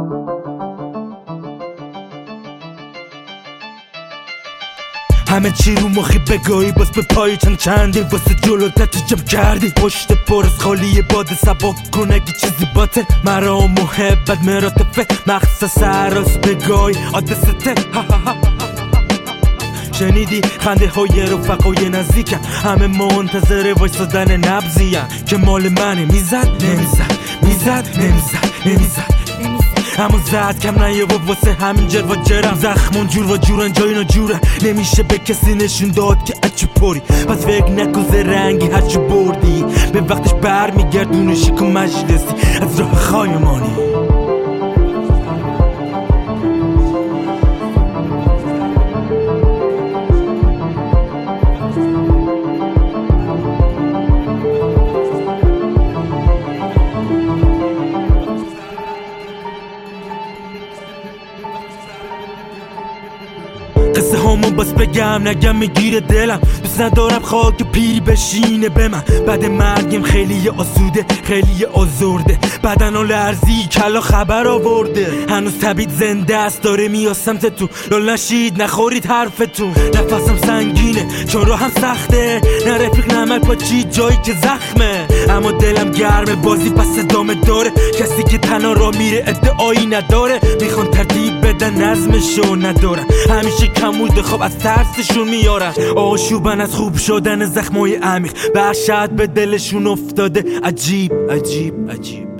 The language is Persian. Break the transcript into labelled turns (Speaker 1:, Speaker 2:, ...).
Speaker 1: همه چی رو مخی بگاهی باز به پای چندی واسه جلوتت جمع کردی پشت پر از خالی باد سبک کن اگه چیزی باته مرا و محبت مراتفه مخصص سراس بگاهی آدسته شنیدی خنده های رفقای نزدیکم همه منتظر وایسادن نبضیم که مال منه میزد نمیزد میزد نمیزد نمیزد اما زد کم نیه و واسه همین جر و جرم زخمون جور و جورن جای نجوره نمیشه به کسی نشون داد که اچی پری پس فکر نکن رنگی هرچی بردی به وقتش بر میگردونشی که مجلسی از راه خایمانی قصه هامو بس بگم نگم میگیره دلم دوست ندارم خاک پیری بشینه به من بعد مرگم خیلی آسوده خیلی آزرده بدن و لرزی کلا خبر آورده هنوز طبیعت زنده است داره میاد سمت تو لال نشید نخورید حرفتون نفسم سنگینه چون راهم سخته نه رفیق نمک پا چی جایی که زخمه اما دلم گرمه بازی پس ادامه داره کسی که تنها را میره ادعایی نداره میخوان ترتیب بدن نظمشو ندارن همیشه کموده خواب از ترسشون میارن آشوبن از خوب شدن زخمای عمیق وحشت به دلشون افتاده عجیب عجیب عجیب